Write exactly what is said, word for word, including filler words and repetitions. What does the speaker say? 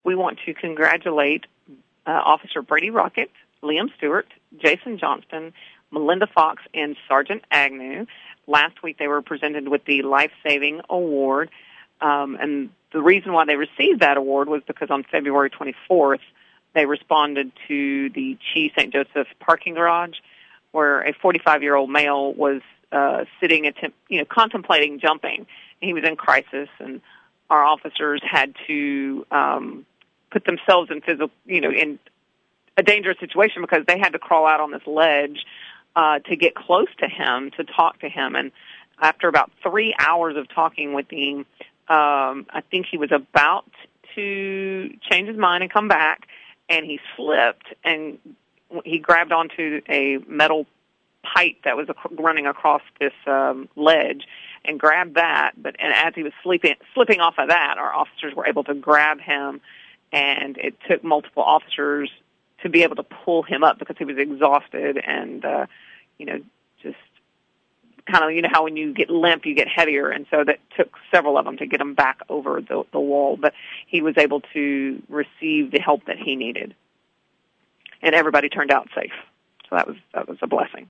we want to congratulate uh, Officer Brady Rocket, Liam Stewart, Jason Johnston, Melinda Fox, and Sergeant Agnew. Last week they were presented with the Life Saving Award, um, and the reason why they received that award was because on February twenty-fourth, they responded to the Chi Saint Joseph parking garage where a forty-five-year-old male was uh, sitting, attempt, you know, contemplating jumping. He was in crisis, and our officers had to um, put themselves in physical, you know, in a dangerous situation because they had to crawl out on this ledge uh, to get close to him, to talk to him. And after about three hours of talking with him, um, I think he was about to change his mind and come back, and he slipped, and he grabbed onto a metal pipe that was running across this um, ledge and grabbed that. But and as he was sleeping, slipping off of that, our officers were able to grab him, and it took multiple officers to be able to pull him up because he was exhausted and, uh, you know, just kind of, you know, how when you get limp, you get heavier. And so that took several of them to get him back over the, the wall. But he was able to receive the help that he needed. And everybody turned out safe. So that was that was a blessing.